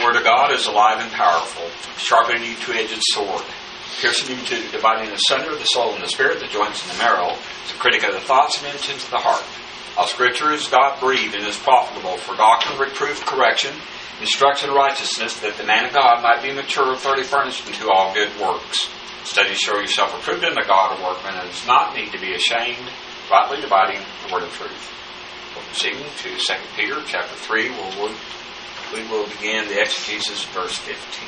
Word of God is alive and powerful, sharpening a two-edged sword, piercing you to dividing asunder the soul and the spirit, the joints and the marrow. It's a critic of the thoughts and intentions of the heart. All Scripture is God-breathed and is profitable for doctrine, reproof, correction, instruction in righteousness, that the man of God might be mature, thoroughly furnished unto all good works. Study, show yourself approved unto God, a workman that does not need to be ashamed, rightly dividing the word of truth. We're proceeding to 2 Peter chapter 3, where we will begin the exegesis, verse 15.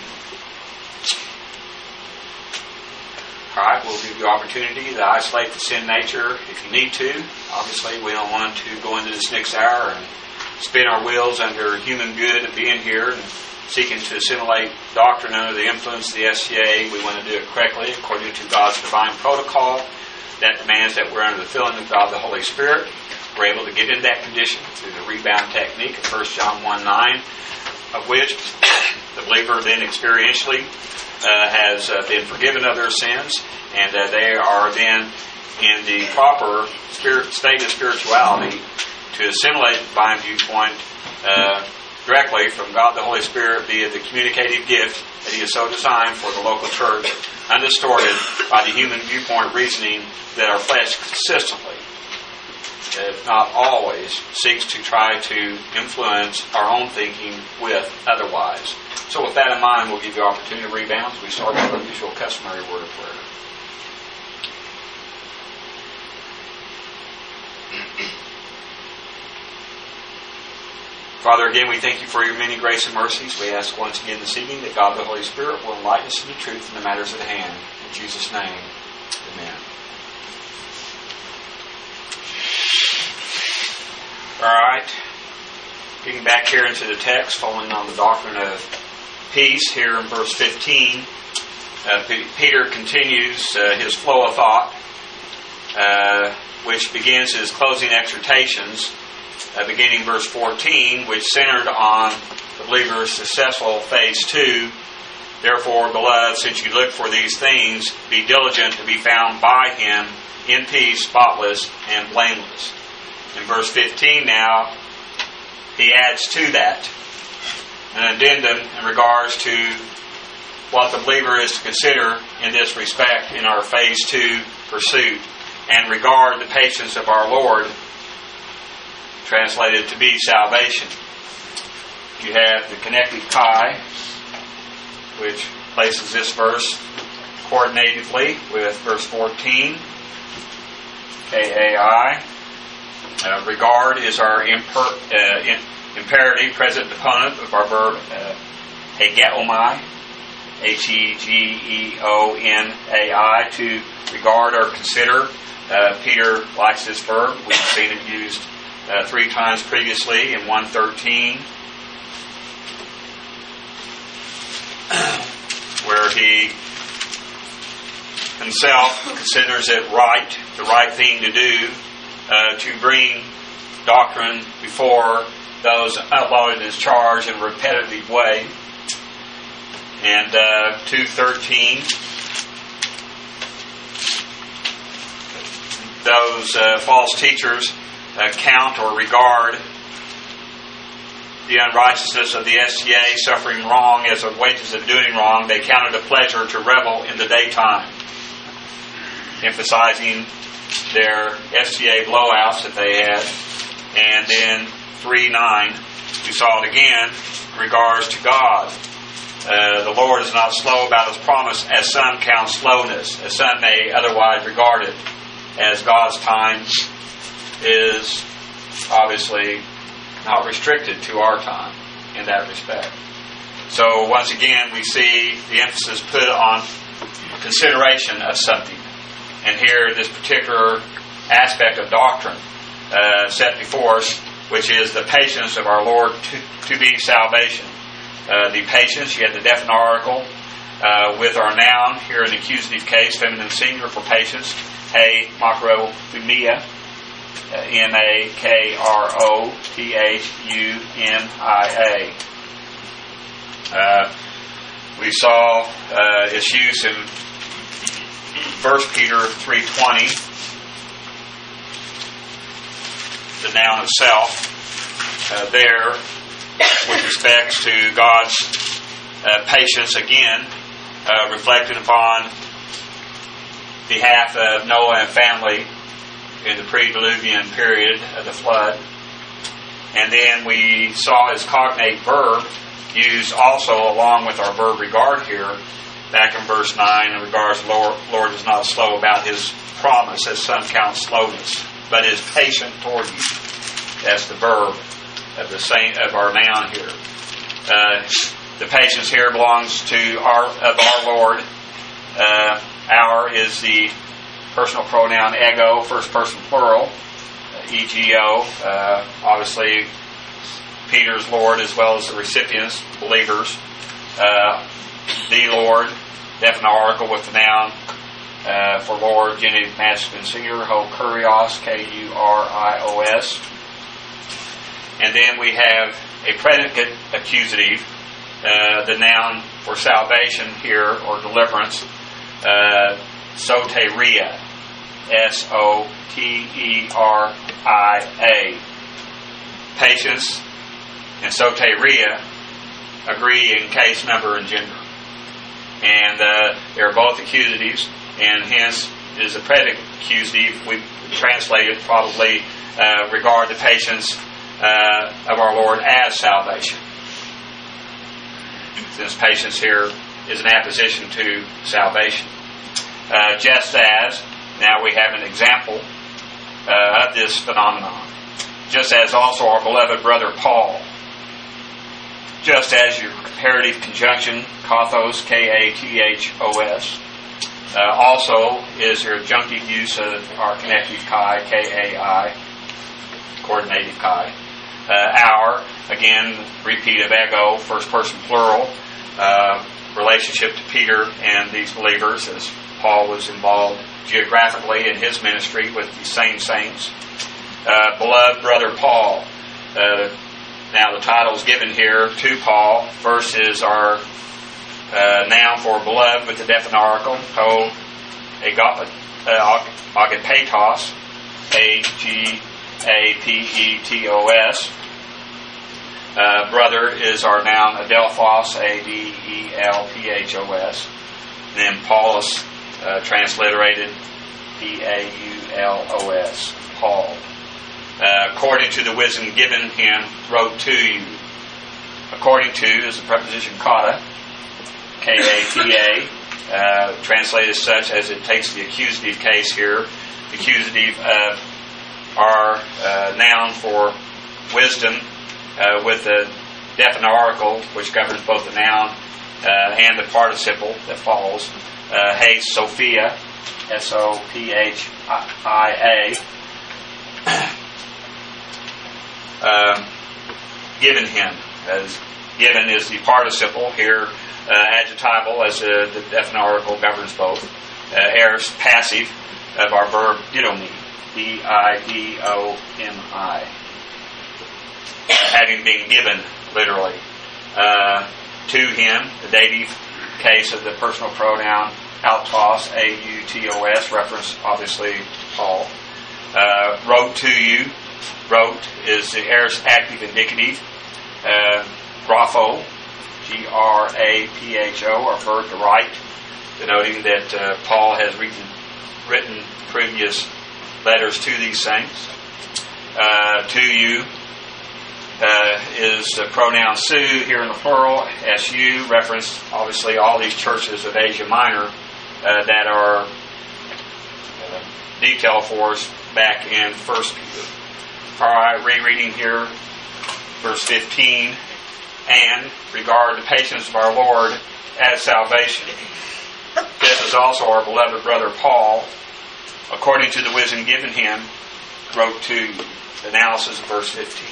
Alright, we'll give you opportunity to isolate the sin nature if you need to. Obviously, we don't want to go into this next hour and spin our wheels under human good of being here and seeking to assimilate doctrine under the influence of the SCA. We want to do it correctly according to God's divine protocol that demands that we're under the filling of God the Holy Spirit. We're able to get into that condition through the rebound technique of 1 John 1:9, of which the believer then experientially has been forgiven of their sins, and they are then in the proper state of spirituality to assimilate the divine viewpoint directly from God the Holy Spirit via the communicative gift that He has so designed for the local church, undistorted by the human viewpoint reasoning that our flesh consistently, if not always, seeks to try to influence our own thinking with otherwise. So with that in mind, we'll give you opportunity to rebound as we start with our usual customary word of prayer. Father, again, we thank you for your many grace and mercies. We ask once again this evening that God the Holy Spirit will enlighten us to the truth in the matters at hand. In Jesus' name, amen. All right. Getting back here into the text, following on the doctrine of peace, here in verse 15, Peter continues his flow of thought, which begins his closing exhortations, beginning verse 14, which centered on the believer's successful phase 2. Therefore, beloved, since you look for these things, be diligent to be found by Him in peace, spotless, and blameless. In verse 15 now, he adds to that an addendum in regards to what the believer is to consider in this respect in our phase 2 pursuit, and regard the patience of our Lord, translated to be salvation. You have the connective tie, which places this verse coordinatively with verse 14, KAI. Regard is our imperative present deponent of our verb hegeomai, Hegeonai, to regard or consider. Peter likes this verb. We've seen it used 3 times previously in 1:13, where he himself considers it right, the right thing to do, to bring doctrine before those outlawed in his charge in a repetitive way. And 2:13, those false teachers count or regard the unrighteousness of the SCA, suffering wrong as the wages of doing wrong. They count it a pleasure to revel in the daytime, emphasizing their SCA blowouts that they had. And then 3:9, we saw it again in regards to God. The Lord is not slow about His promise, as some count slowness, as some may otherwise regard it, as God's time is obviously not restricted to our time in that respect. So once again, we see the emphasis put on consideration of something. And here, this particular aspect of doctrine set before us, which is the patience of our Lord to be salvation. The patience, you have the definite article with our noun here in the accusative case, feminine singular for patience, he makrothumia, makrothumia. We saw its use in 1 Peter 3:20, the noun of self, there with respects to God's Patience, again, reflecting upon behalf of Noah and family in the pre-Diluvian period of the flood. And then we saw his cognate verb used also along with our verb regard here, back in verse 9, in regards to Lord is not slow about his promise, as some count slowness, but is patient toward you. That's the verb of our noun here. The patience here belongs to our Lord. Our is the personal pronoun ego, first person plural, ego. Obviously, Peter's Lord as well as the recipients, believers. The Lord, definite article with the noun for Lord, genitive masculine singular, ho kurios, K-U-R-I-O-S. And then we have a predicate accusative, the noun for salvation here, or deliverance, soteria, S-O-T-E-R-I-A. Patience and soteria agree in case, number, and gender. And they are both accusatives, and hence is a predicate accusative. We translate it probably regard the patience of our Lord as salvation, since patience here is an apposition to salvation. Just as, now we have an example of this phenomenon. Just as also our beloved brother Paul. Just as your comparative conjunction, kathos, K-A-T-H-O-S. Also is your adjunctive use of our connective chi, K-A-I, coordinative chi. Our, again, repeat of ego, first person plural, relationship to Peter and these believers, as Paul was involved geographically in his ministry with the same saints. Beloved brother Paul. Now the title is given here to Paul. First is our noun for beloved with the definite article, ho agapetos, A-G-A-P-E-T-O-S. Brother is our noun adelphos, A-D-E-L-P-H-O-S. Then Paulus, transliterated P-A-U-L-O-S, Paul. According to the wisdom given him, wrote to you. According to is the preposition kata, K-A-T-A, translated as such as it takes the accusative case here, the accusative of our noun for wisdom with the definite article, which governs both the noun and the participle that follows. Hey, Sophia, S-O-P-H-I-A. Given him, as given is the participle here, adjectival as the definite article governs both. Aorist, passive of our verb didomi, D-I-D-O-M-I, having been given, literally. To him, the dative case of the personal pronoun autos, A-U-T-O-S, reference obviously Paul. Wrote to you. Wrote is the aorist active indicative. Grapho, G-R-A-P-H-O, or verb to write, denoting that Paul has written previous letters to these saints. To you is the pronoun su here in the plural, S-U, reference obviously all these churches of Asia Minor that are detailed for us back in 1 Peter. Alright, rereading here, verse 15, and regard the patience of our Lord as salvation. This is also our beloved brother Paul, according to the wisdom given him, wrote to the analysis of verse 15.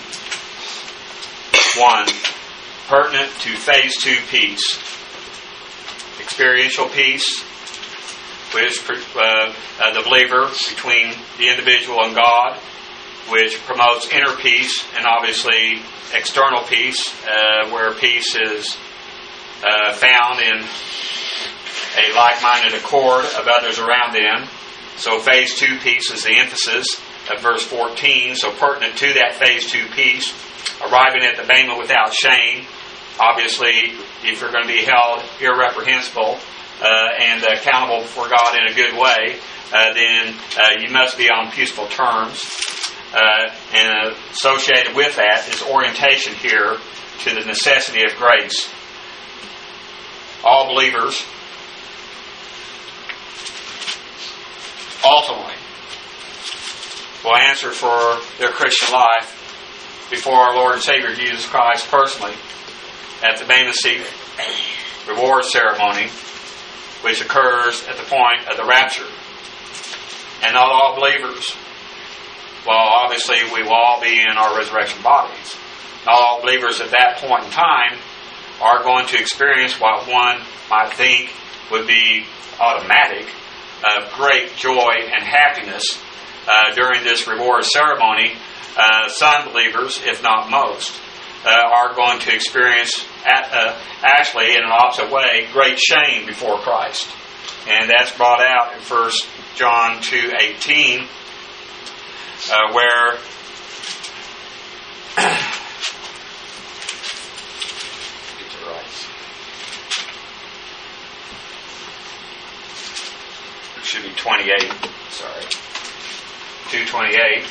1. Pertinent to phase 2 peace. Experiential peace, which the believer between the individual and God, which promotes inner peace, and obviously external peace, where peace is found in a like-minded accord of others around them. So phase 2 peace is the emphasis of verse 14. So pertinent to that phase 2 peace, arriving at the bema without shame, Obviously, if you're going to be held irreprehensible and accountable before God in a good way, then you must be on peaceful terms. And associated with that is orientation here to the necessity of grace. All believers ultimately will answer for their Christian life before our Lord and Savior Jesus Christ personally at the Bema Seat reward ceremony, which occurs at the point of the rapture. And not all believers, well, obviously we will all be in our resurrection bodies. Not all believers at that point in time are going to experience what one might think would be automatic of great joy and happiness during this reward ceremony. Some believers, if not most, are going to experience, actually in an opposite way, great shame before Christ. And that's brought out in 1 John 2:18, where it should be 28. Sorry, 2:28,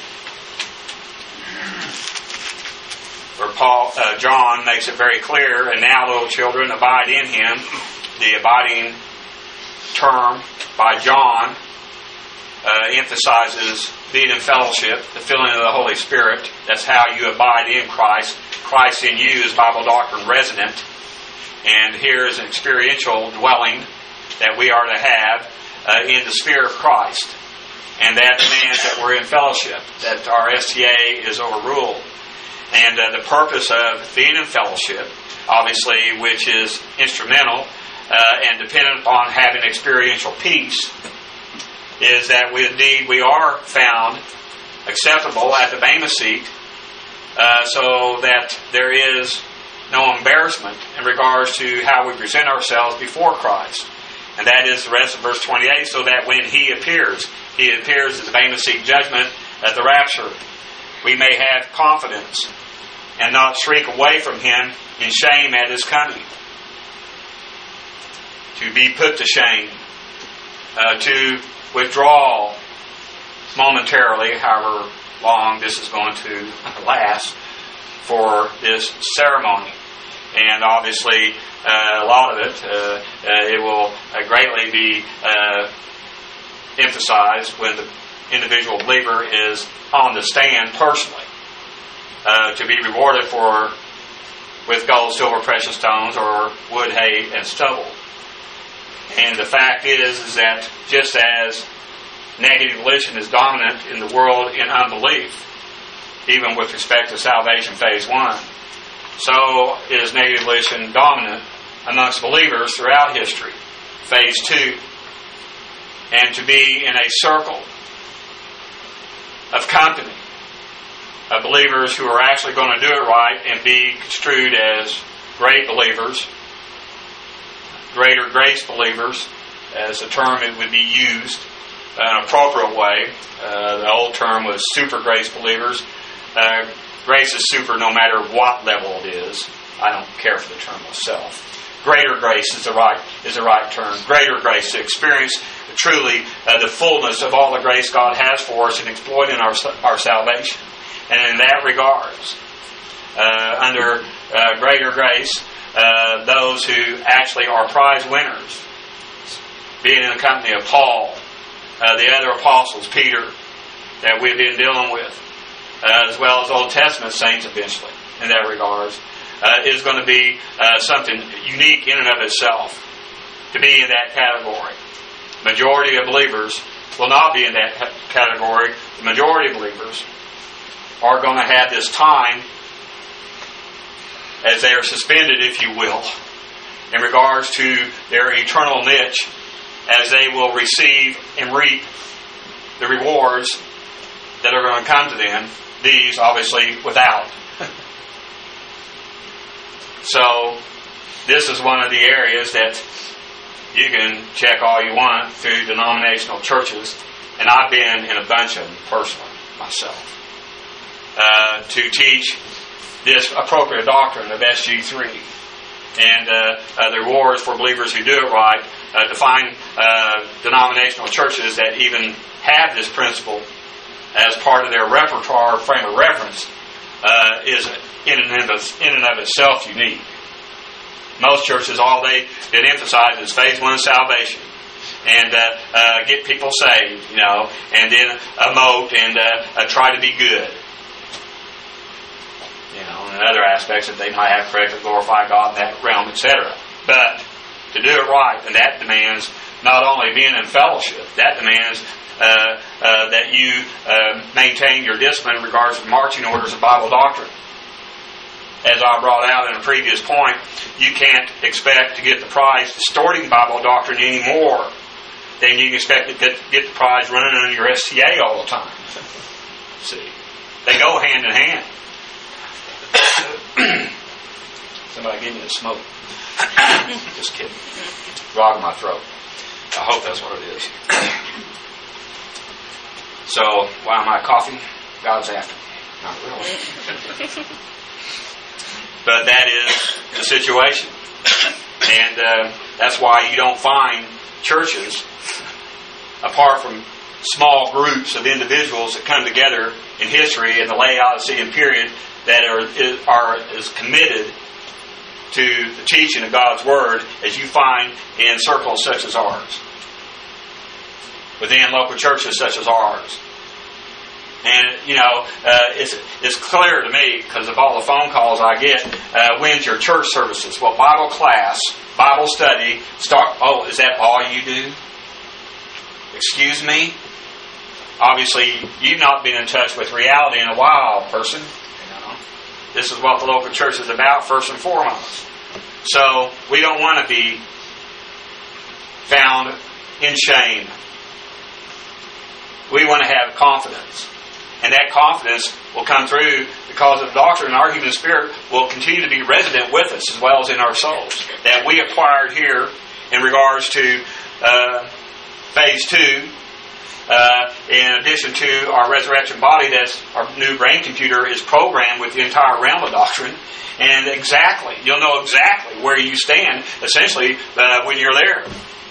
where John makes it very clear. And now, little children, abide in Him. The abiding term by John emphasizes being in fellowship, the filling of the Holy Spirit. That's how you abide in Christ. Christ in you is Bible doctrine resident. And here is an experiential dwelling that we are to have in the sphere of Christ. And that demands that we're in fellowship, that our STA is overruled. And the purpose of being in fellowship, obviously, which is instrumental and dependent upon having experiential peace, is that we are found acceptable at the Bema Seat, so that there is no embarrassment in regards to how we present ourselves before Christ. And that is the rest of verse 28, so that when He appears at the Bema Seat judgment at the rapture, we may have confidence and not shrink away from Him in shame at His coming. To be put to shame, to withdraw momentarily, however long this is going to last, for this ceremony. And obviously, a lot of it will greatly be emphasized when the individual believer is on the stand personally, to be rewarded with gold, silver, precious stones, or wood, hay, and stubble. And the fact is that just as negative volition is dominant in the world in unbelief, even with respect to salvation phase 1, so is negative volition dominant amongst believers throughout history, phase 2. And to be in a circle of company of believers who are actually going to do it right and be construed as great believers, greater grace believers, as a term it would be used in an appropriate way. The old term was super grace believers. Grace is super no matter what level it is. I don't care for the term myself. Greater grace is the right term. Greater grace, to experience truly the fullness of all the grace God has for us in exploiting our salvation. And in that regards, under greater grace, those who actually are prize winners, being in the company of Paul, the other apostles, Peter, that we've been dealing with, as well as Old Testament saints eventually, in that regards, is going to be something unique in and of itself, to be in that category. Majority of believers will not be in that category. The majority of believers are going to have this time as they are suspended, if you will, in regards to their eternal niche, as they will receive and reap the rewards that are going to come to them, these obviously without. So, this is one of the areas that you can check all you want through denominational churches, and I've been in a bunch of them personally, myself, to teach this appropriate doctrine of SG3. And the rewards for believers who do it right. To find denominational churches that even have this principle as part of their repertoire, frame of reference, is in and of itself unique. Most churches, all they did emphasize is phase one salvation, and get people saved, and then emote and try to be good. And other aspects that they might have correctly glorify God in that realm, etc. But to do it right, and that demands not only being in fellowship, that demands that you maintain your discipline in regards to marching orders of Bible doctrine. As I brought out in a previous point, you can't expect to get the prize distorting Bible doctrine any more than you can expect to get the prize running on your STA all the time. See, they go hand in hand. Somebody give me a smoke. Just kidding. Frog in my throat. I hope that's what it is. So, why am I coughing? God's after me. Not really. But that is the situation. And that's why you don't find churches, apart from small groups of individuals that come together in history in the Laodicean period, that are as committed to the teaching of God's Word as you find in circles such as ours, within local churches such as ours. And, it's clear to me, because of all the phone calls I get, when's your church services? Well, Bible class, Bible study, start. Oh, is that all you do? Excuse me? Obviously, you've not been in touch with reality in a while, person. This is what the local church is about, first and foremost. So, we don't want to be found in shame. We want to have confidence. And that confidence will come through because of the doctrine, and our human spirit will continue to be resident with us as well as in our souls. That we acquired here in regards to phase 2, in addition to our resurrection body, that's our new brain computer is programmed with the entire realm of doctrine. And you'll know exactly where you stand, essentially, when you're there.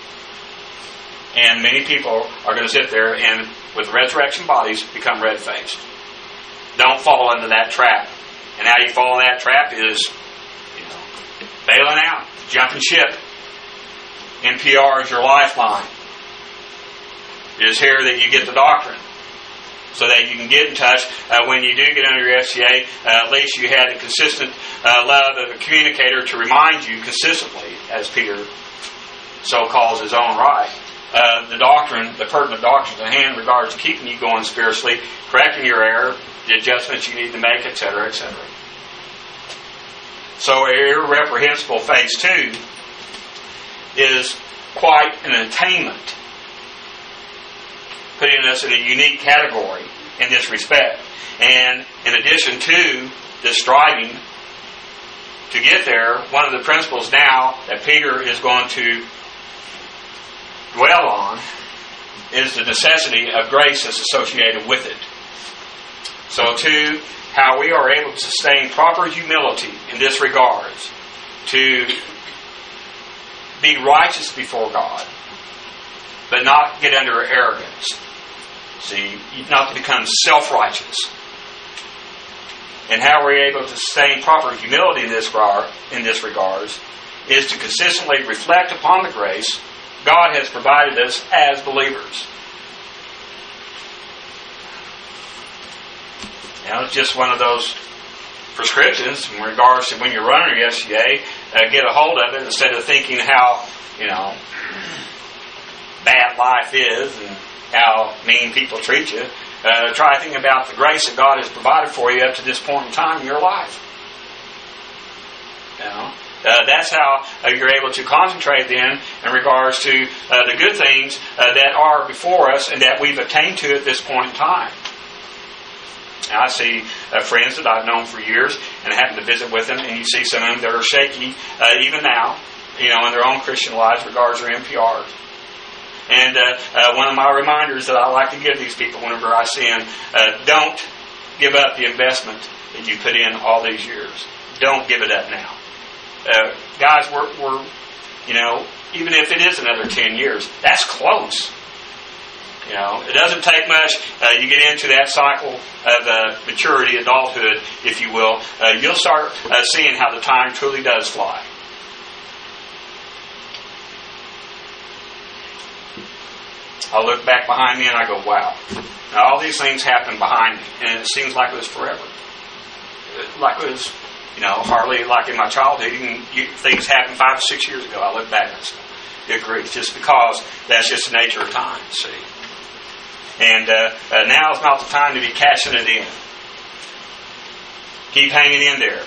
And many people are going to sit there and, with resurrection bodies, become red-faced. Don't fall into that trap. And how you fall in that trap is, bailing out, jumping ship. NPR is your lifeline. It is here that you get the doctrine, so that you can get in touch. When you do get under your FCA, at least you had a consistent love of a communicator to remind you consistently, as Peter so calls his own right, the doctrine, the pertinent doctrines at hand in regards to keeping you going spiritually, correcting your error, the adjustments you need to make, etc., etc. So, irreprehensible phase 2 is quite an attainment, putting us in a unique category in this respect. And in addition to this striving to get there, one of the principles now that Peter is going to dwell on is the necessity of grace that's associated with it. So too, how we are able to sustain proper humility in this regards, to be righteous before God, but not get under arrogance. See, not to become self-righteous. And how we're able to sustain proper humility in this regards is to consistently reflect upon the grace God has provided us as believers. Now, it's just one of those prescriptions in regards to when you're running your FCA, get a hold of it instead of thinking how, bad life is and how mean people treat you. Try thinking about the grace that God has provided for you up to this point in time in your life. That's how you're able to concentrate then in regards to the good things that are before us and that we've attained to at this point in time. Now, I see friends that I've known for years and I happen to visit with them, and you see some of them that are shaky even now, in their own Christian lives in regards to their NPRs. And one of my reminders that I like to give these people whenever I see them, don't give up the investment that you put in all these years. Don't give it up now. guys, we're even if it is another 10 years, that's close. It doesn't take much. You get into that cycle of maturity, adulthood, if you will. You'll start seeing how the time truly does fly. I'll look back behind me and I go, wow. Now, all these things happen behind me, and it seems like it was forever. Like it was, hardly like in my childhood. Even things happened 5 or 6 years ago. I look back and say, good grief, just because that's just the nature of time, see. And now is not the time to be cashing it in. Keep hanging in there.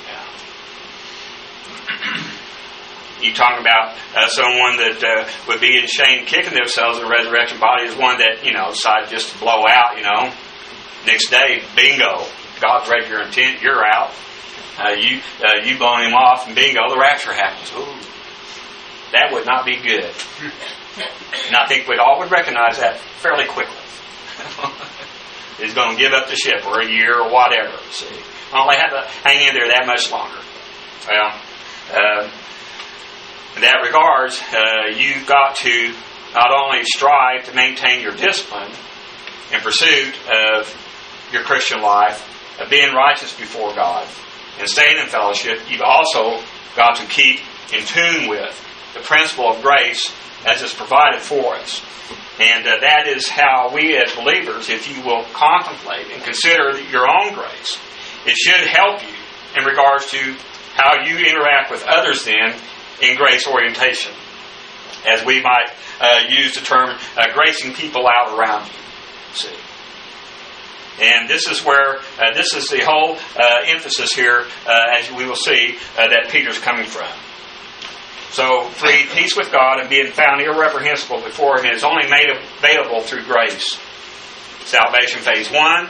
You talking about someone that would be in shame kicking themselves in the resurrection body is one that, decided just to blow out, Next day, bingo. God's read your intent, you're out. You blowing him off, and bingo, the rapture happens. Ooh, that would not be good. And I think we all would recognize that fairly quickly. He's going to give up the ship for a year or whatever. See, only have to hang in there that much longer. Well, in that regards, you've got to not only strive to maintain your discipline in pursuit of your Christian life, of being righteous before God, and staying in fellowship, you've also got to keep in tune with the principle of grace as it's provided for us. And that is how we as believers, if you will contemplate and consider your own grace, it should help you in regards to how you interact with others then in grace orientation. As we might use the term gracing people out around you. See. And this is where, this is the whole emphasis here, as we will see, that Peter's coming from. So, free peace with God and being found irreprehensible before Him is only made available through grace. Salvation phase 1.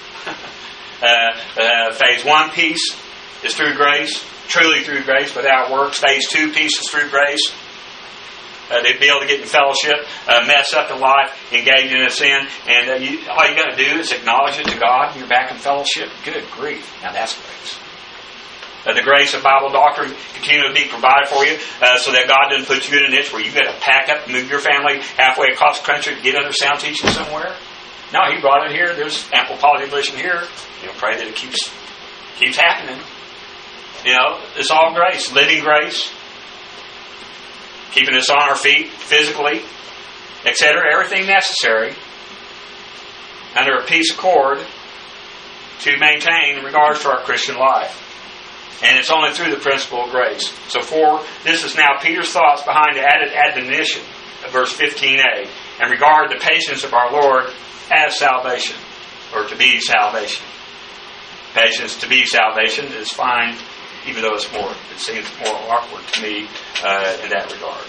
Phase 1 peace is through grace, truly through grace, without works. Phase 2 peace is through grace. They'd be able to get in fellowship, mess up the life, engage in a sin, and all you got to do is acknowledge it to God, and you're back in fellowship. Good grief. Now that's grace. The grace of Bible doctrine continue to be provided for you so that God doesn't put you in a niche where you've got to pack up and move your family halfway across the country to get under sound teaching somewhere. No, He brought it here. There's ample population here. Pray that it keeps happening. It's all grace, living grace, keeping us on our feet physically, etc. Everything necessary under a peace accord to maintain in regards to our Christian life. And it's only through the principle of grace. So this is now Peter's thoughts behind the added admonition of verse 15a, and regard the patience of our Lord as salvation, or to be salvation. Patience to be salvation is fine, even though it seems more awkward to me in that regard.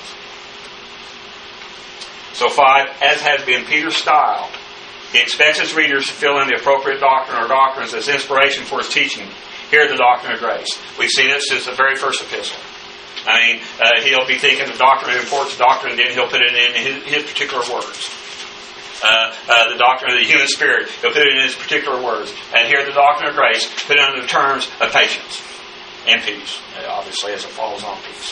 So 5, as has been Peter's style, he expects his readers to fill in the appropriate doctrine or doctrines as inspiration for his teaching. Here, the doctrine of grace. We've seen it since the very first epistle. He'll be thinking the doctrine of importance doctrine, and then he'll put it in his particular words. The doctrine of the human spirit, he'll put it in his particular words. And here, the doctrine of grace, put it under the terms of patience and peace, obviously, as it follows on peace.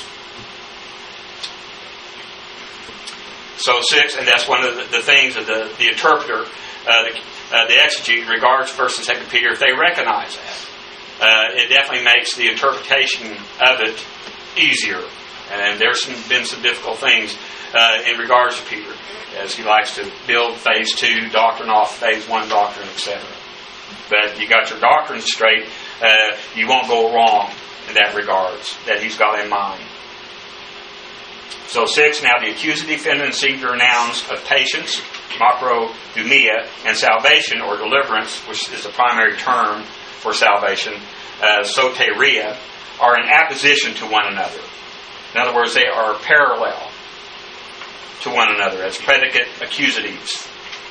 So 6, and that's one of the things that the interpreter, the exegete, in regards to 1st and 2nd Peter, if they recognize that, it definitely makes the interpretation of it easier. And there's been some difficult things in regards to Peter, as he likes to build phase 2 doctrine off phase 1 doctrine, etc. But you got your doctrine straight, you won't go wrong in that regards, that he's got in mind. So 6, now the accusative feminine singular nouns of patience, macrothumia, and salvation or deliverance, which is the primary term for salvation, soteria, are in apposition to one another. In other words, they are parallel to one another as predicate accusatives.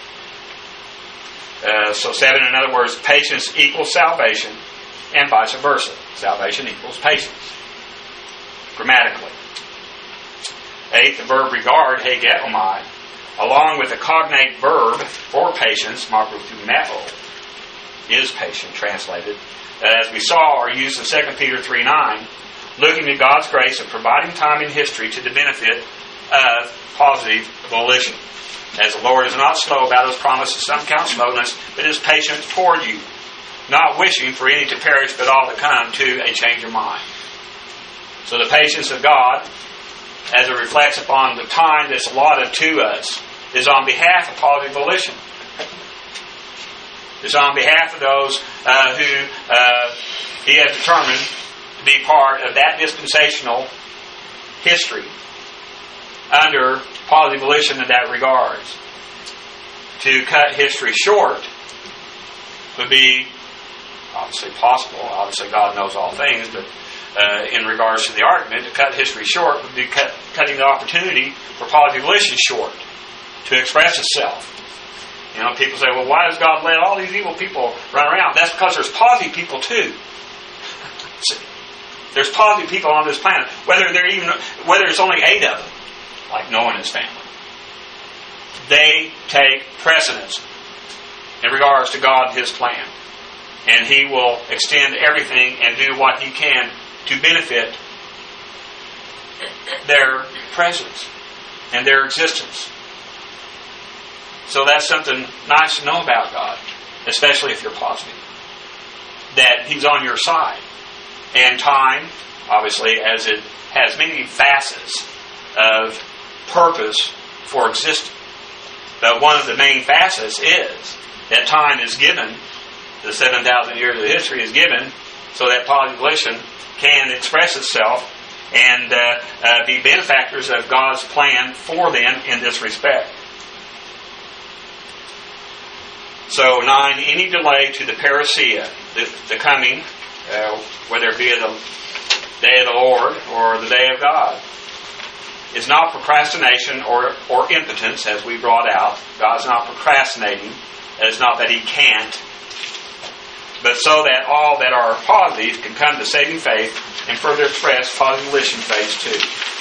So 7, in other words, patience equals salvation, and vice versa. Salvation equals patience, grammatically. 8, the verb regard, hegetomai, along with the cognate verb for patience, macrothumeo, is patient, translated, as we saw, are used in 2 Peter 3:9, looking at God's grace and providing time in history to the benefit of positive volition. As the Lord is not slow about His promises, some count slowness, but is patient toward you, not wishing for any to perish, but all to come to a change of mind. So the patience of God, as it reflects upon the time that's allotted to us, is on behalf of positive volition. It's on behalf of those who He has determined to be part of that dispensational history under positive volition in that regards. To cut history short would be obviously possible. Obviously God knows all things, but in regards to the argument, to cut history short would be cutting the opportunity for positive volition short to express itself. You know, people say, well, why does God let all these evil people run around? That's because there's positive people too. There's positive people on this planet, whether it's only 8 of them, like Noah and his family. They take precedence in regards to God and His plan. And He will extend everything and do what He can to benefit their presence and their existence. So that's something nice to know about God, especially if you're positive, that He's on your side. And time, obviously, as it has many facets of purpose for existence. But one of the main facets is that time is given, the 7,000 years of history is given, so that positive volition can express itself and be benefactors of God's plan for them in this respect. So 9, any delay to the parousia, the coming, whether it be the day of the Lord or the day of God, is not procrastination or impotence, as we brought out. God's not procrastinating. It's not that He can't. But so that all that are positive can come to saving faith and further express positive volition phase 2.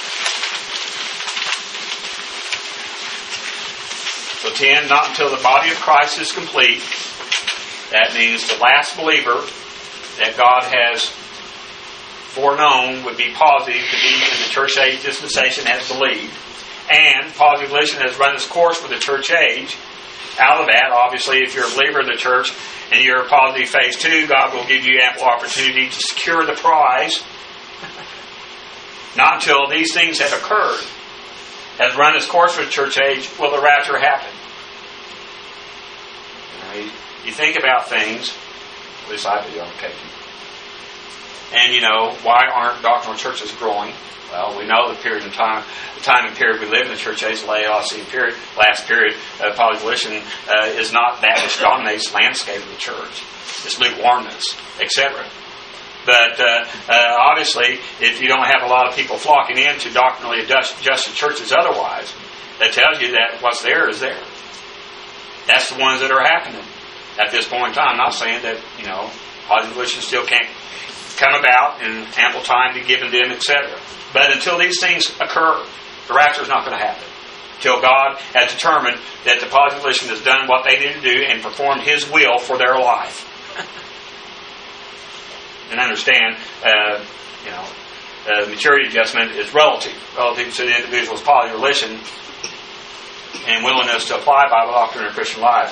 So 10, not until the body of Christ is complete. That means the last believer that God has foreknown would be positive to be in the church age dispensation has believed. And positive volition has run its course for the church age. Out of that, obviously, if you're a believer in the church and you're a positive phase 2, God will give you ample opportunity to secure the prize. Not until these things have occurred, has run its course for the church age, will the rapture happen. You think about things, at least I do on occasion. And why aren't doctrinal churches growing? Well, we know the time and period we live in the church age, the Laodicean period, last period of positive volition is not that which dominates the landscape of the church. It's lukewarmness, etc. But obviously, if you don't have a lot of people flocking into doctrinally adjusted churches otherwise, that tells you that what's there is there. That's the ones that are happening at this point in time. I'm not saying that, positive volition still can't come about and ample time be given them, etc. But until these things occur, the rapture is not going to happen. Until God has determined that the positive volition has done what they need to do and performed His will for their life. And understand, maturity adjustment is relative to the individual's positive volition and willingness to apply Bible doctrine in Christian life.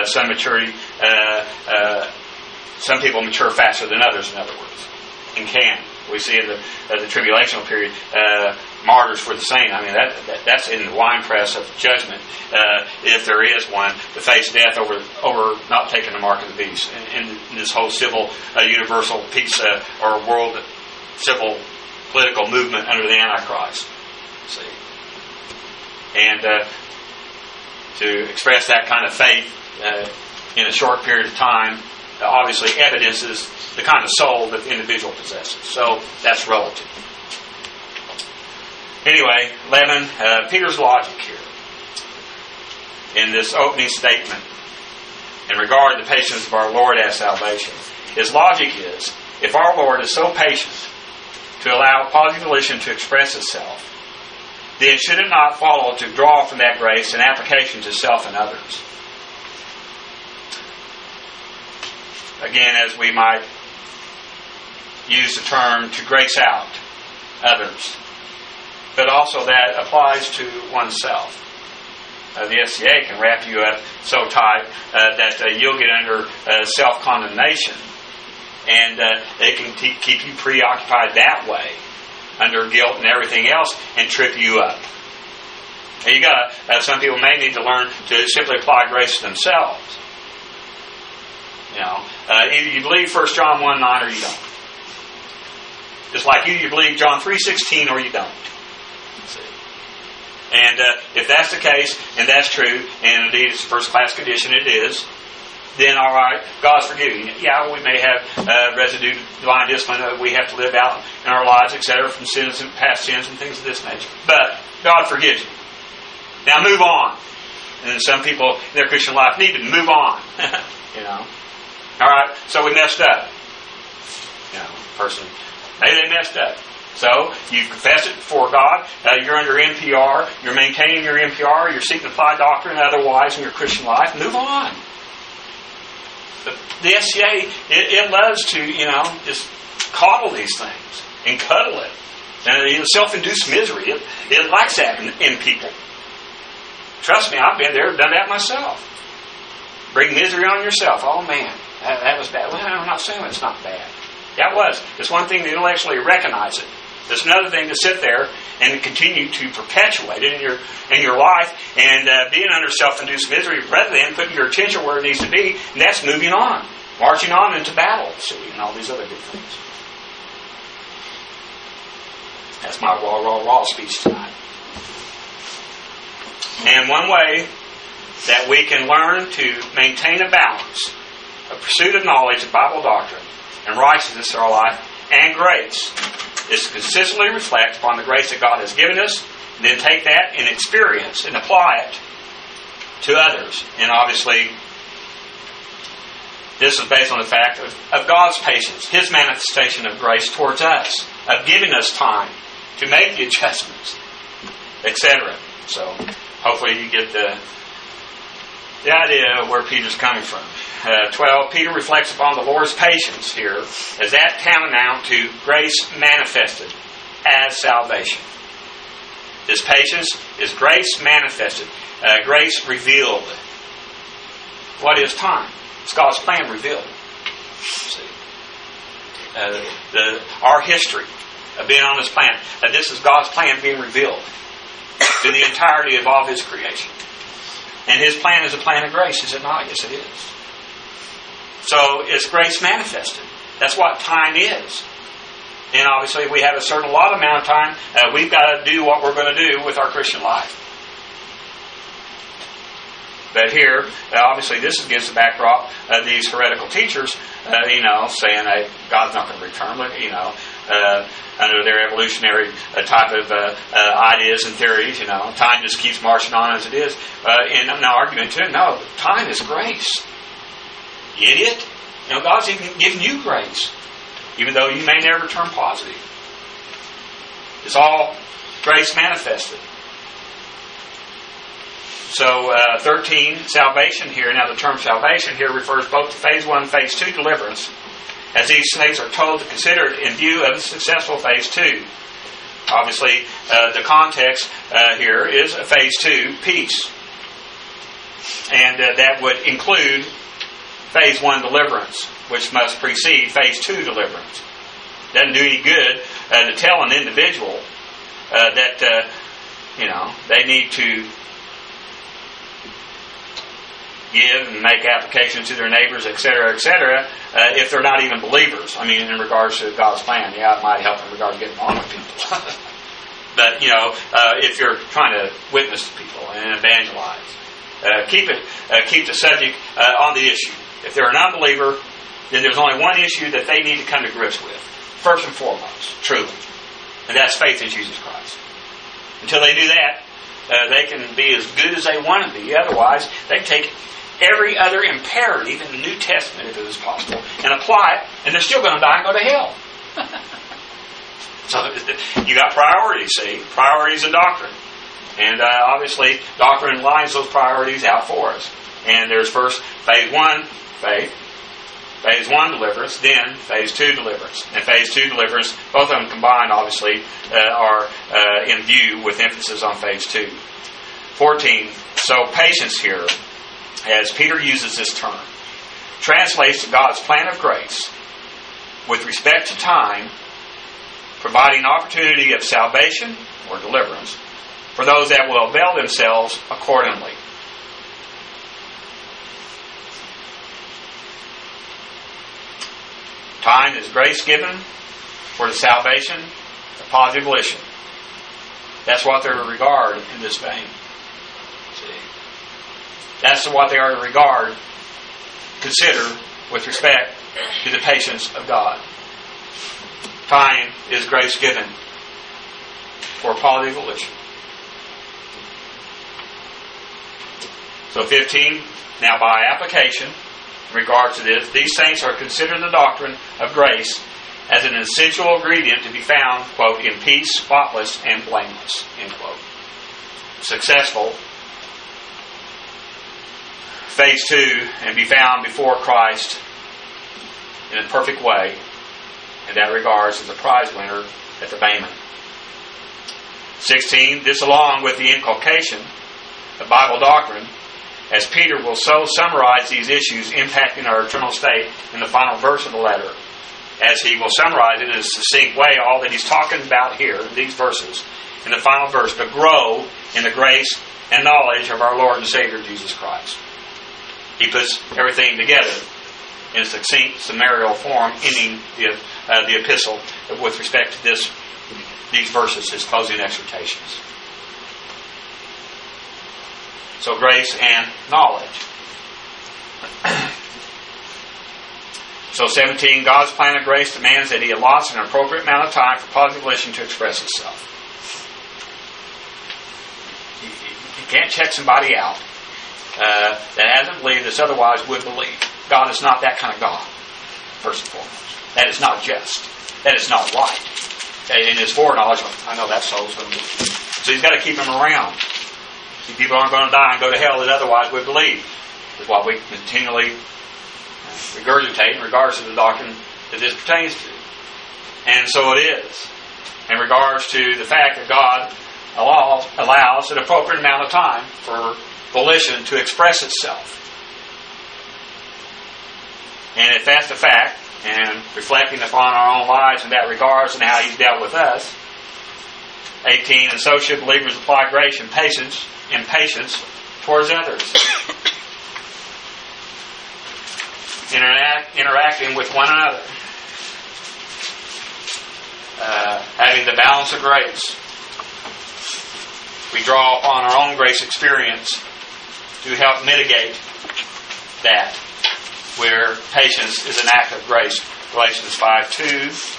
Some people mature faster than others, in other words, and can. We see in the tribulational period, martyrs for the saint. I mean, that's in the winepress of judgment, if there is one, to face death over not taking the mark of the beast. In this whole civil, universal peace or world civil political movement under the Antichrist. See, and to express that kind of faith in a short period of time, obviously evidences the kind of soul that the individual possesses. So that's relative. Anyway, 11, Peter's logic here in this opening statement in regard to the patience of our Lord as salvation. His logic is, if our Lord is so patient to allow positive volition to express itself, then should it not follow to draw from that grace an application to self and others? Again, as we might use the term to grace out, others. But also that applies to oneself. The SCA can wrap you up so tight that you'll get under self-condemnation. And it can keep you preoccupied that way, under guilt and everything else, and trip you up. And you got some people may need to learn to simply apply grace to themselves. Either you believe 1 John 1:9 or you don't. Just like you believe John 3:16 or you don't. See? And if that's the case, and that's true, and indeed it's a first-class condition, it is, then all right, God's forgiving you. Yeah, we may have residue divine discipline that we have to live out in our lives, etc., from sins and past sins and things of this nature. But God forgives you. Now move on. And some people in their Christian life need to move on. All right, so we messed up. Maybe they messed up. So you've confessed it before God. You're under NPR. You're maintaining your NPR. You're seeking to apply doctrine otherwise in your Christian life. Move on. The SCA, it loves to, just coddle these things and cuddle it. And self-induced misery, it likes that in people. Trust me, I've been there, done that myself. Bring misery on yourself. Oh man, that was bad. Well, I'm not saying it's not bad. Yeah, it was. It's one thing to intellectually recognize it. It's another thing to sit there and continue to perpetuate it in your life and being under self-induced misery rather than putting your attention where it needs to be, and that's moving on, marching on into battle, and all these other good things. That's my raw speech tonight. And one way that we can learn to maintain a balance, a pursuit of knowledge of Bible doctrine and righteousness in our life and grace, is to consistently reflect upon the grace that God has given us, and then take that and experience and apply it to others. And obviously, this is based on the fact of God's patience, His manifestation of grace towards us, of giving us time to make the adjustments, etc. So, hopefully you get the idea of where Peter's coming from. 12, Peter reflects upon the Lord's patience here as that tantamount to grace manifested as salvation. This patience is grace manifested, grace revealed. What is time? It's God's plan revealed. See? Our history of being on this planet, this is God's plan being revealed to the entirety of all His creation. And His plan is a plan of grace, is it not? Yes, it is. So it's grace manifested. That's what time is. And obviously we have a certain allotted amount of time. We've got to do what we're going to do with our Christian life. But here, obviously this is against the backdrop of these heretical teachers, saying that God's not going to return. Under their evolutionary type of ideas and theories, time just keeps marching on as it is. And I'm not arguing to it. No, time is grace. You idiot. God's even giving you grace, even though you may never turn positive. It's all grace manifested. So 13, salvation here. Now the term salvation here refers both to phase 1 and phase 2 deliverance, as these things are told to consider it in view of the successful phase 2. Obviously, the context here is a phase 2 peace. And that would include phase 1 deliverance, which must precede phase 2 deliverance. Doesn't do any good to tell an individual that they need to give and make applications to their neighbors, etc., if they're not even believers. I mean, in regards to God's plan, it might help in regards to getting on with people. But, if you're trying to witness to people and evangelize, keep the subject on the issue. If they're an unbeliever, then there's only one issue that they need to come to grips with. First and foremost, truly. And that's faith in Jesus Christ. Until they do that, they can be as good as they want to be. Otherwise, they take every other imperative in the New Testament, if it is possible, and apply it, and they're still going to die and go to hell. So you got priorities, see? Priorities of doctrine. And obviously, doctrine lines those priorities out for us. And there's first phase 1, faith. Phase 1, deliverance, then Phase 2, deliverance. And Phase 2, deliverance, both of them combined, obviously, are in view with emphasis on Phase 2. 14, so patience here, as Peter uses this term, translates to God's plan of grace with respect to time, providing opportunity of salvation or deliverance for those that will avail themselves accordingly. Time is grace given for the salvation of positive volition. That's what they're to regard in this vein. See? That's what they are to regard, consider with respect to the patience of God. Time is grace given for positive volition. So 15, now by application, in regards to this, these saints are considered the doctrine of grace as an essential ingredient to be found, quote, in peace, spotless, and blameless, end quote. Successful. Phase 2, and be found before Christ in a perfect way. In that regards, as a prize winner at the Bema. 16, this along with the inculcation of Bible doctrine, as Peter will so summarize these issues impacting our eternal state in the final verse of the letter, as he will summarize it in a succinct way, all that he's talking about here, these verses, in the final verse, to grow in the grace and knowledge of our Lord and Savior Jesus Christ. He puts everything together in a succinct, summarial form, ending the epistle with respect to these verses, his closing exhortations. So grace and knowledge. So 17, God's plan of grace demands that He allots an appropriate amount of time for positive volition to express itself. You can't check somebody out that hasn't believed this otherwise would believe. God is not that kind of God, first and foremost. That is not just. That is not right. In His foreknowledge, I know that soul's going to be. So He's got to keep him around. See, people aren't going to die and go to hell that otherwise would believe. Is what we continually regurgitate in regards to the doctrine that this pertains to. And so it is. In regards to the fact that God allows an appropriate amount of time for volition to express itself. And if that's the fact, and reflecting upon our own lives in that regards and how He's dealt with us, 18, and so should believers apply grace and patience towards others. Interacting with one another. Having the balance of grace. We draw upon our own grace experience to help mitigate that, where patience is an act of grace. Galatians 5:2.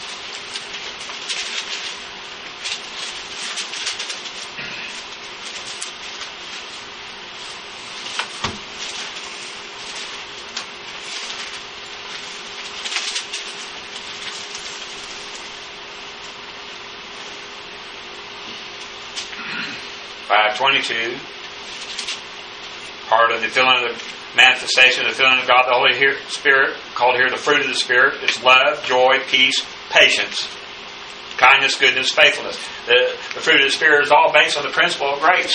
Part of the filling of the manifestation of the filling of God, the Holy Spirit, called here the fruit of the Spirit. It's love, joy, peace, patience, kindness, goodness, faithfulness. The fruit of the Spirit is all based on the principle of grace.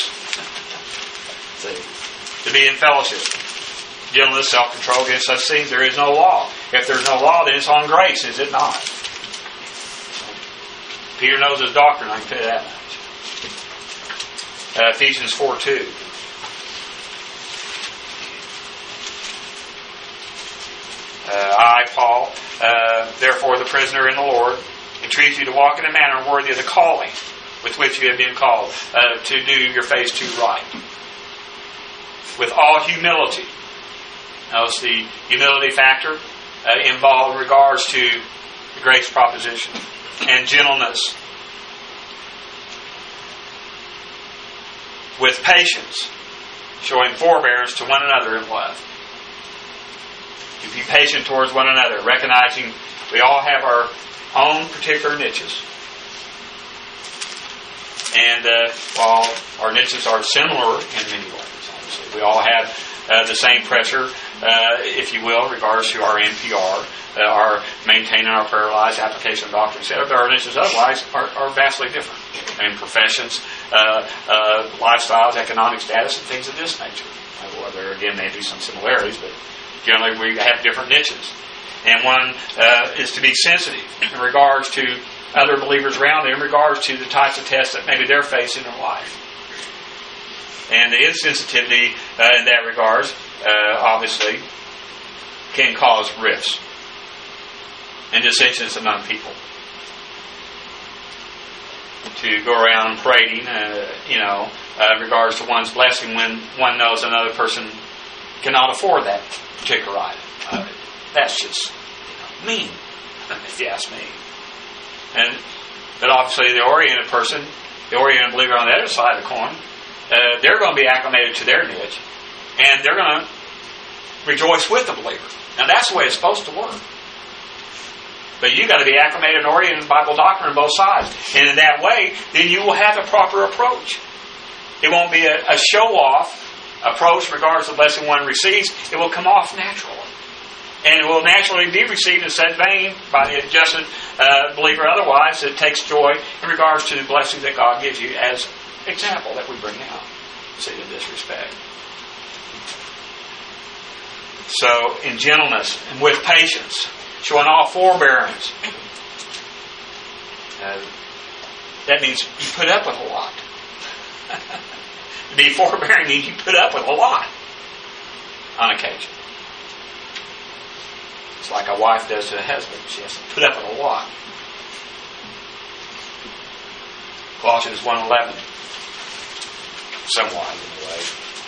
To be in fellowship. Gentleness, self-control. Against such things there is no law. If there's no law, then it's on grace, is it not? Peter knows his doctrine, I can tell you that much. Ephesians 4:2. I, Paul, therefore the prisoner in the Lord, entreat you to walk in a manner worthy of the calling with which you have been called, to do your phase 2 right. With all humility. Notice the humility factor involved in regards to the grace proposition. And gentleness. With patience, showing forbearance to one another in love. To be patient towards one another, recognizing we all have our own particular niches. And while our niches are similar in many ways, obviously, we all have the same pressure, if you will, in regards to our NPR, our maintaining our prayer lives, application of doctrine, etc. Our niches otherwise are vastly different. And professions, lifestyles, economic status, and things of this nature. Well, there again may be some similarities, but generally we have different niches. And one is to be sensitive in regards to other believers around them, in regards to the types of tests that maybe they're facing in life. And the insensitivity in that regards, obviously, can cause rifts and dissensions among people. To go around parading, in regards to one's blessing when one knows another person cannot afford that particular item. That's just mean, if you ask me. But obviously the oriented person, the oriented believer on the other side of the coin, they're going to be acclimated to their niche, and they're going to rejoice with the believer. Now that's the way it's supposed to work. But you've got to be acclimated and oriented in Bible doctrine on both sides. And in that way, then you will have a proper approach. It won't be a show-off approach in regards to the blessing one receives. It will come off naturally. And it will naturally be received in said vein by the adjusted believer otherwise that takes joy in regards to the blessing that God gives you as example that we bring out. See, in this respect. So, in gentleness and with patience, showing all forbearance. That means you put up with a lot. To be forbearing means you put up with a lot on occasion. It's like a wife does to a husband. She has to put up with a lot. Colossians 1:11. Somewhat, anyway.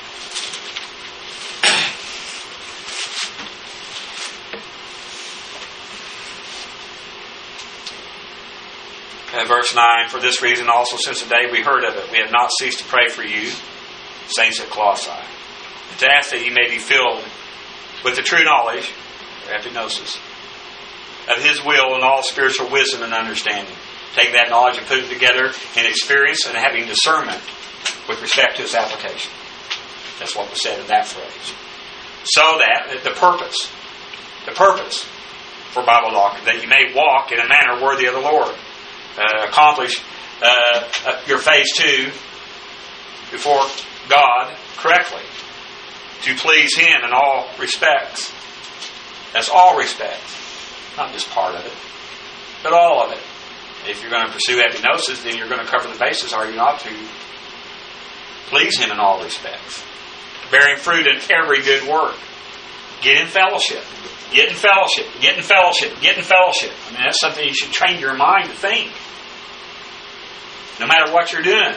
Verse 9, for this reason also since the day we heard of it, we have not ceased to pray for you, saints at Colossae, and to ask that you may be filled with the true knowledge, or epignosis, of His will and all spiritual wisdom and understanding. Take that knowledge and put it together in experience and having discernment with respect to its application. That's what was said in that phrase. So that the purpose for Bible doctrine, that you may walk in a manner worthy of the Lord. Accomplish your phase 2 before God correctly, to please Him in all respects. That's all respects, not just part of it, but all of it. If you're going to pursue epignosis, then you're going to cover the basis, are you not, to please Him in all respects, bearing fruit in every good work. Get in fellowship. Get in fellowship. Get in fellowship. Get in fellowship. I mean, that's something you should train your mind to think. No matter what you're doing.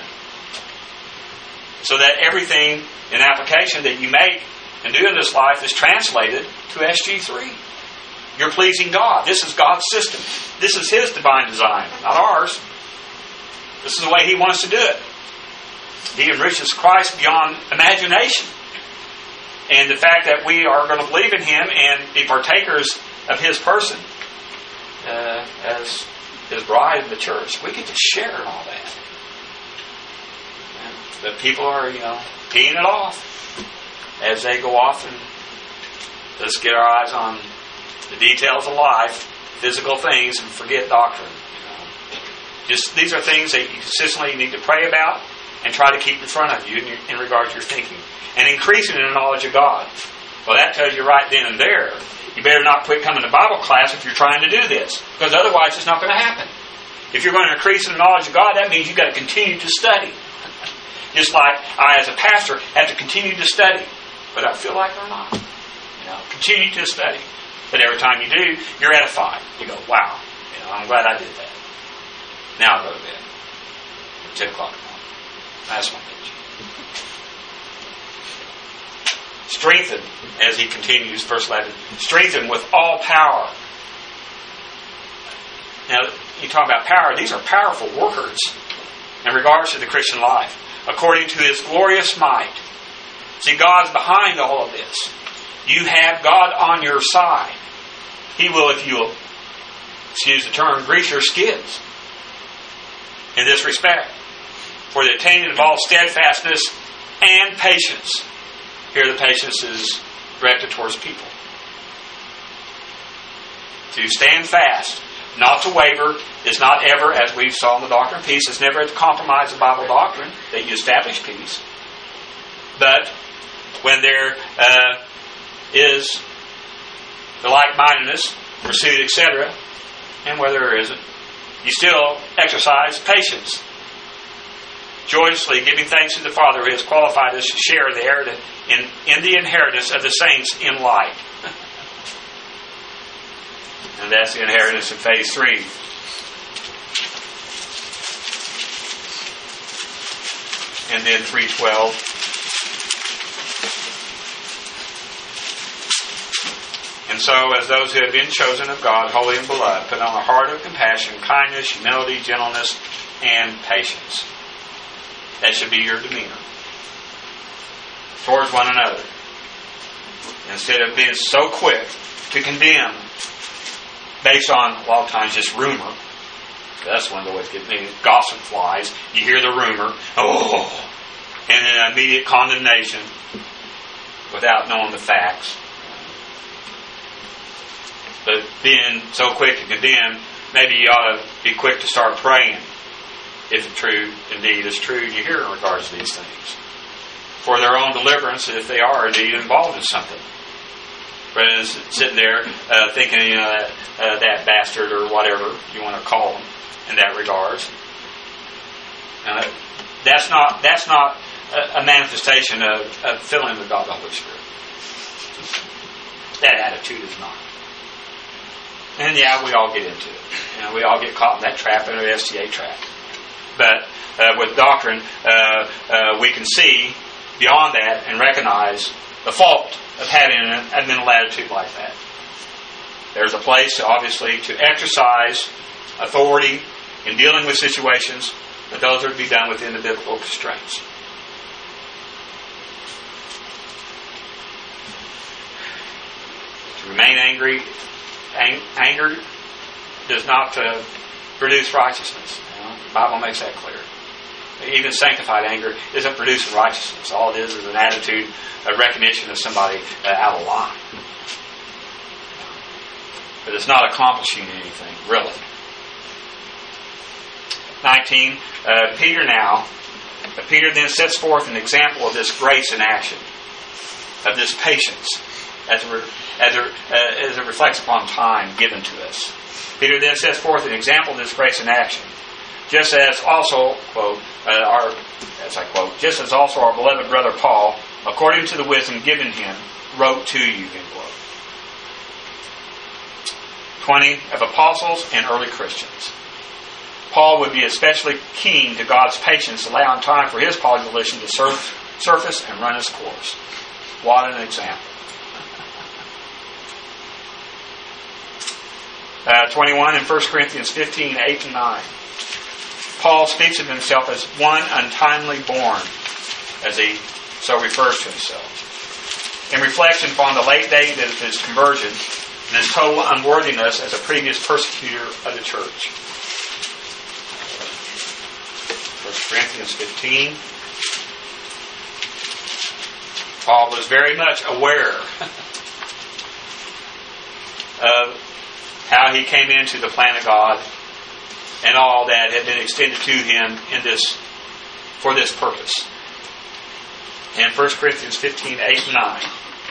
So that everything in application that you make and do in this life is translated to SG3. You're pleasing God. This is God's system. This is His divine design, not ours. This is the way He wants to do it. He enriches Christ beyond imagination. And the fact that we are going to believe in Him and be partakers of His person as His bride in the church, we get to share in all that. But people are, peeing it off as they go off and let's get our eyes on the details of life, physical things, and forget doctrine. Just these are things that you consistently need to pray about and try to keep in front of you in regard to your thinking. And increasing in the knowledge of God. Well, that tells you right then and there, you better not quit coming to Bible class if you're trying to do this. Because otherwise it's not going to happen. If you're going to increase in the knowledge of God, that means you've got to continue to study. Just like I, as a pastor, have to continue to study. Whether I feel like it or not. Continue to study. But every time you do, you're edified. You go, wow, I'm glad I did that. Now I'll go to bed. 10 o'clock in the morning. That's my picture. Strengthen, as he continues, verse 11, strengthen with all power. Now, you talk about power, these are powerful words in regards to the Christian life. According to His glorious might. See, God's behind all of this. You have God on your side. He will, if you will, excuse the term, grease your skids in this respect. For the attaining of all steadfastness and patience. Here the patience is directed towards people. To stand fast, not to waver, is not ever, as we saw in the Doctrine of Peace, is never to compromise the Bible doctrine that you establish peace. But when there is the like-mindedness, pursuit, etc., and where there isn't, you still exercise patience. Joyously giving thanks to the Father who has qualified us to share in the inheritance of the saints in light. And that's the inheritance of phase 3. And then 3:12. And so, as those who have been chosen of God, holy and beloved, put on a heart of compassion, kindness, humility, gentleness, and patience. That should be your demeanor towards one another. Instead of being so quick to condemn based on, a lot of times, just rumor. That's one of the ways to get me. Gossip flies. You hear the rumor. Oh! And then immediate condemnation without knowing the facts. But being so quick to condemn, maybe you ought to be quick to start praying. If the true indeed is true you hear in regards to these things. For their own deliverance, if they are indeed involved in something. Rather than sitting there thinking, that bastard or whatever you want to call them in that regards. That's not a manifestation of filling with God the Holy Spirit. That attitude is not. And yeah, we all get into it. We all get caught in that trap, in the STA trap. But with doctrine, we can see beyond that and recognize the fault of having a mental attitude like that. There's a place, obviously, to exercise authority in dealing with situations, but those are to be done within the biblical constraints. To remain angry, anger does not produce righteousness. The Bible makes that clear. Even sanctified anger isn't producing righteousness. All it is an attitude, a recognition of somebody out of line. But it's not accomplishing anything, really. 19. Peter then sets forth an example of this grace in action, of this patience, as it reflects upon time given to us. Peter then sets forth an example of this grace in action. Just as also, just as also our beloved brother Paul, according to the wisdom given him, wrote to you, end quote. 20, of apostles and early Christians. Paul would be especially keen to God's patience, allowing time for his population to surface and run its course. What an example. 21 in 1 Corinthians 15, 8 and 9. Paul speaks of himself as one untimely born, as he so refers to himself. In reflection upon the late date of his conversion and his total unworthiness as a previous persecutor of the church. 1 Corinthians 15. Paul was very much aware of how he came into the plan of God and all that had been extended to him for this purpose. And 1 Corinthians 15, 8 and 9.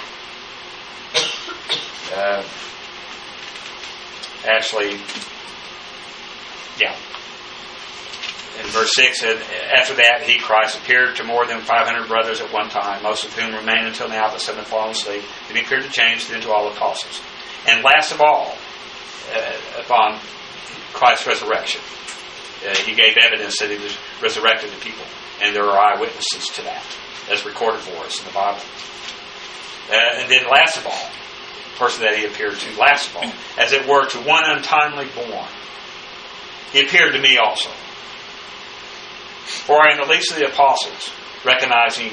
In verse 6, after that, he, Christ, appeared to more than 500 brothers at one time, most of whom remain until now, but some have fallen asleep. Then he appeared to James, then to all the apostles. And last of all, upon Christ's resurrection, he gave evidence that he was resurrected to people, and there are eyewitnesses to that, as recorded for us in the Bible. And then last of all, the person that he appeared to, last of all, as it were, to one untimely born, he appeared to me also. For I am the least of the apostles, recognizing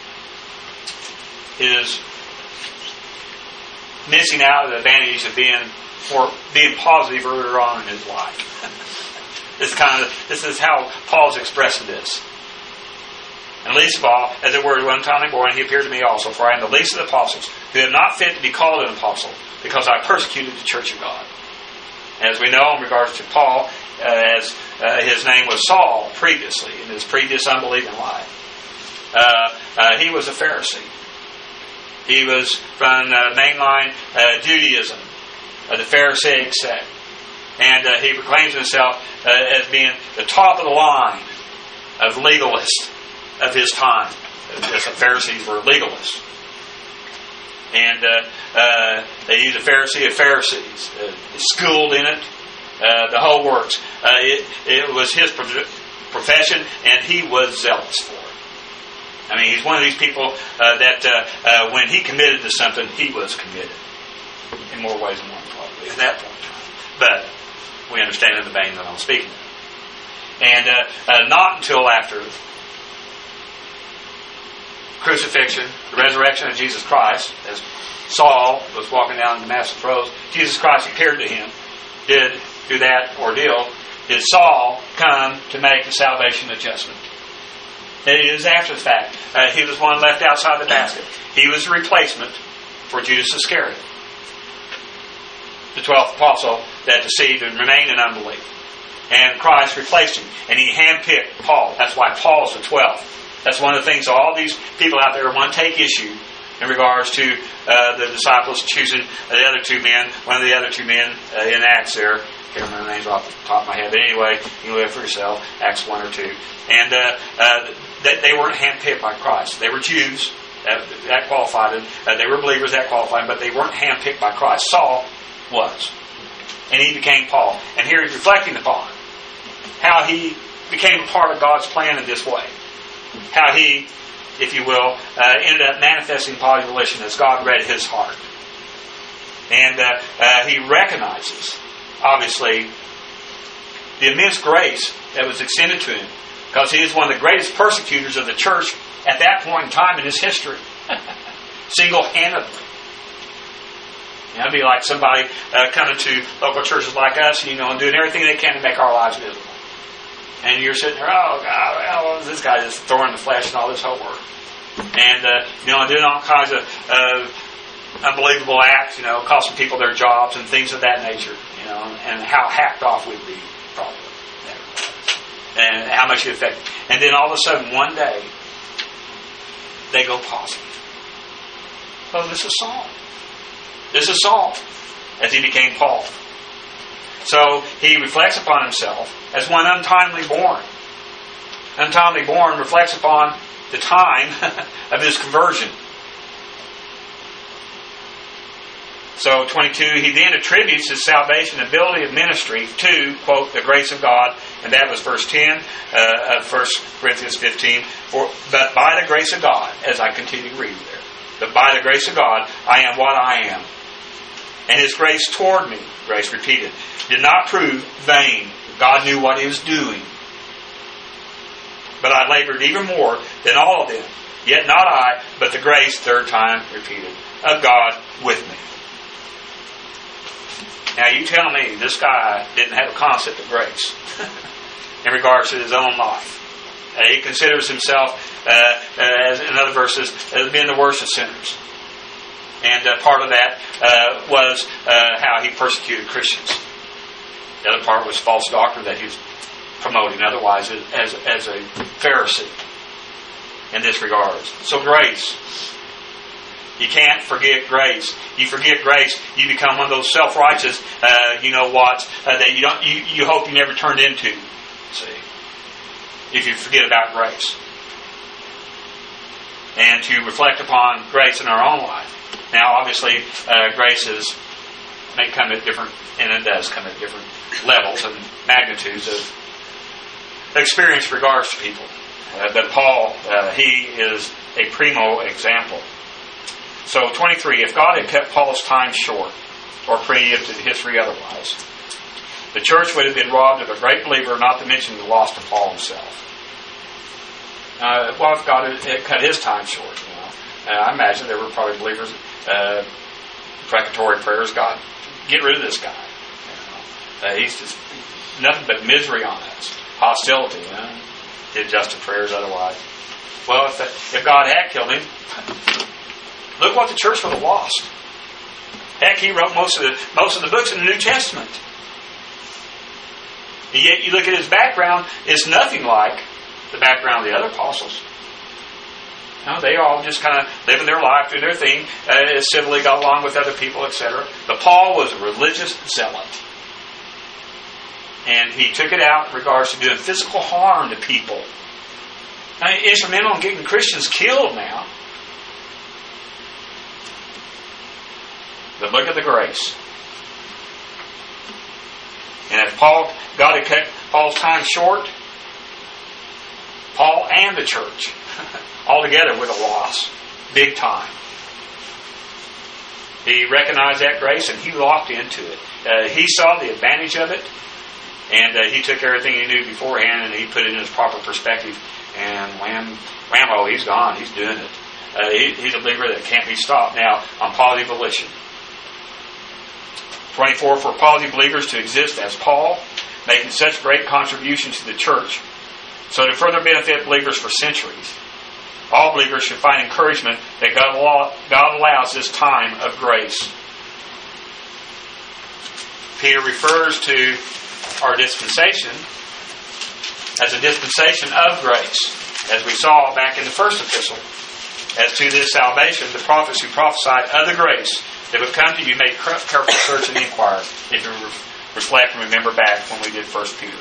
his missing out of the advantage of being positive earlier on in his life. This is how Paul's expressing this. And least of all, as it were, one time born, he appeared to me also, for I am the least of the apostles, who am not fit to be called an apostle, because I persecuted the church of God. As we know, in regards to Paul, as his name was Saul previously, in his previous unbelieving life, he was a Pharisee. He was from mainline Judaism, the Pharisaic sect. And he proclaims himself as being the top of the line of legalists of his time. The Pharisees were legalists. And he's a Pharisee of Pharisees, schooled in it, the whole works. It was his profession, and he was zealous for it. I mean, he's one of these people that when he committed to something, he was committed. In more ways than one, probably, at that point in time. But we understand in the vein that I'm speaking of. And not until after crucifixion, the resurrection of Jesus Christ, as Saul was walking down Damascus Road, Jesus Christ appeared to him, did through that ordeal, did Saul come to make the salvation adjustment. And it is after the fact. He was one left outside the basket. He was a replacement for Judas Iscariot, the 12th apostle that deceived and remained in unbelief. And Christ replaced him. And he handpicked Paul. That's why Paul's the 12th. That's one of the things all these people out there want to take issue in regards to the disciples choosing the other two men. One of the other two men in Acts there. I can't remember the names off the top of my head. But anyway, you can look for yourself. Acts 1 or 2. And they weren't handpicked by Christ. They were Jews. That qualified them. They were believers. That qualified them. But they weren't handpicked by Christ. Saul was. And he became Paul. And here he's reflecting upon how he became a part of God's plan in this way. How he, if you will, ended up manifesting Paul's volition as God read his heart. And he recognizes, obviously, the immense grace that was extended to him, because he is one of the greatest persecutors of the church at that point in time in his history. Single-handedly. It'd be like somebody coming to local churches like us, and doing everything they can to make our lives miserable. And you're sitting there, oh God, well, this guy is thorn in the flesh and all this whole work. And doing all kinds of unbelievable acts, costing people their jobs and things of that nature, and how hacked off we'd be, probably. And how much it affected. And then all of a sudden, one day, they go positive. Oh, this is Saul. This is Saul, as he became Paul. So he reflects upon himself as one untimely born. Untimely born reflects upon the time of his conversion. So 22, he then attributes his salvation ability of ministry to, quote, the grace of God, and that was verse 10 of 1 Corinthians 15, but by the grace of God, as I continue to read there, but by the grace of God, I am what I am. And his grace toward me, grace repeated, did not prove vain. God knew what he was doing. But I labored even more than all of them. Yet not I, but the grace, third time repeated, of God with me. Now you tell me this guy didn't have a concept of grace in regards to his own life. He considers himself, as in other verses, as being the worst of sinners. And part of that was how he persecuted Christians. The other part was false doctrine that he was promoting, otherwise as a Pharisee in this regard. So grace. You can't forget grace. You forget grace, you become one of those self-righteous, that you hope you never turned into. See, if you forget about grace, and to reflect upon grace in our own life. Now, obviously, grace may come at different, and it does come at different levels and magnitudes of experience in regards to people. But Paul, he is a primo example. So 23, if God had cut Paul's time short, or preempted history otherwise, the church would have been robbed of a great believer, not to mention the loss of Paul himself. Well, if God had cut his time short, I imagine there were probably believers, precatory prayers, God, get rid of this guy. He's just nothing but misery on us. Hostility, did just to prayers otherwise. Well, if God had killed him, look what the church would have lost. Heck, he wrote most of the books in the New Testament. And yet you look at his background, it's nothing like the background of the other apostles. No, they all just kind of living their life, doing their thing, civilly got along with other people, etc. But Paul was a religious zealot. And he took it out in regards to doing physical harm to people. I mean, instrumental in getting Christians killed now. But look at the grace. And if God had cut Paul's time short, Paul and the church altogether would have lost big time. He recognized that grace and he walked into it. He saw the advantage of it, and he took everything he knew beforehand and he put it in his proper perspective. And whammo, he's gone. He's doing it. He's a believer that can't be stopped now on positive volition. 24, for positive believers to exist as Paul, making such great contribution to the church, so to further benefit believers for centuries. All believers should find encouragement that God allows this time of grace. Peter refers to our dispensation as a dispensation of grace, as we saw back in the first epistle. As to this salvation, the prophets who prophesied of the grace that would come to you made careful search and inquire, if you reflect and remember back when we did 1 Peter.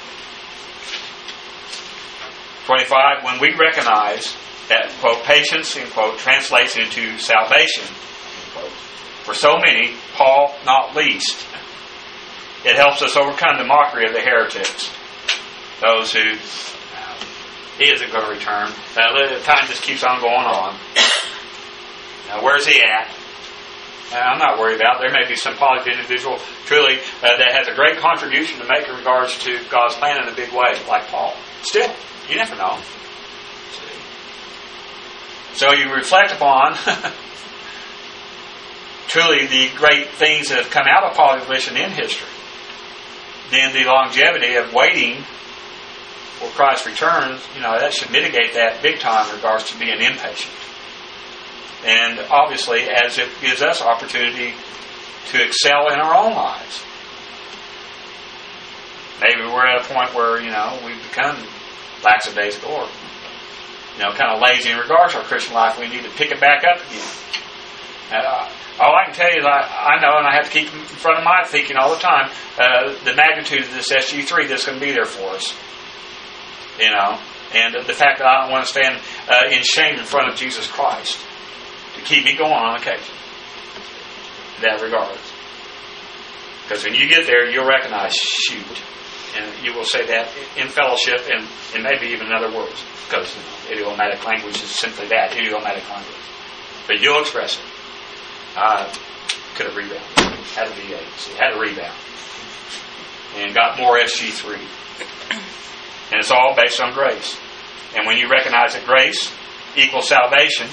25, when we recognize that, quote, patience, end quote, translates into salvation, end quote, for so many, Paul not least, it helps us overcome the mockery of the heretics. Those who, he isn't going to return. The time just keeps on going on. Now, where's he at? I'm not worried about it. There may be some positive individual, truly, that has a great contribution to make in regards to God's plan in a big way, like Paul. Still, you never know. So you reflect upon truly the great things that have come out of positive volition in history. Then the longevity of waiting for Christ returns, that should mitigate that big time in regards to being impatient. And obviously, as it gives us opportunity to excel in our own lives. Maybe we're at a point where, we've become lackadaisical or, kind of lazy in regards to our Christian life. We need to pick it back up again. All I can tell you is I know, and I have to keep in front of my thinking all the time, the magnitude of this SG3 that's going to be there for us. And the fact that I don't want to stand in shame in front of Jesus Christ to keep me going on occasion. In that regard. Because when you get there, you'll recognize, shoot. And you will say that in fellowship and maybe even in other words. Because idiomatic language is simply that, idiomatic language. But you'll express it. I could have rebounded. Had a VA. See, had a rebound. And got more SG3. And it's all based on grace. And when you recognize that grace equals salvation,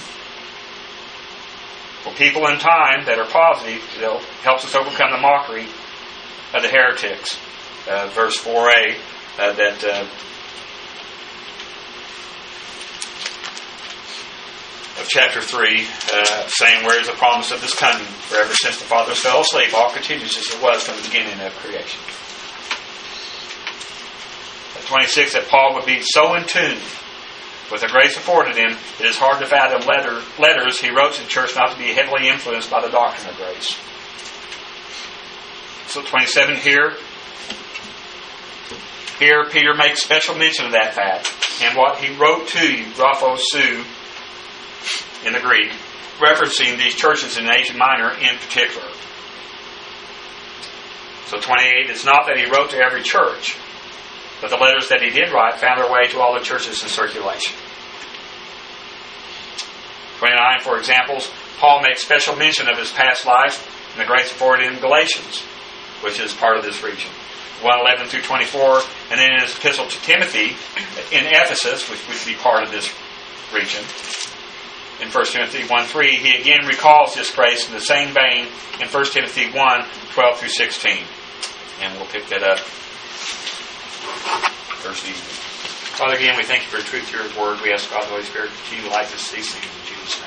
for people in time that are positive, it helps us overcome the mockery of the heretics. Verse 4a, of chapter 3, saying, where is the promise of this coming? For ever since the fathers fell asleep, all continues as it was from the beginning of creation. 26, that Paul would be so in tune with the grace afforded him, it is hard to fathom letters he wrote to the church not to be heavily influenced by the doctrine of grace. So 27 here Peter makes special mention of that fact, and what he wrote to you, Rapho Su, in the Greek, referencing these churches in Asia Minor in particular. So 28, it's not that he wrote to every church, but the letters that he did write found their way to all the churches in circulation. 29, for examples, Paul makes special mention of his past life and the grace afforded in Galatians, which is part of this region. 1:11 through 24, and then in his epistle to Timothy in Ephesus, which would be part of this region. In 1 Timothy 1:3, he again recalls this grace in the same vein in 1 Timothy 1:12 through 16. And we'll pick that up Thursday evening. Father, again, we thank you for the truth of your word. We ask God, the Holy Spirit, to continue to light us these things in Jesus' name.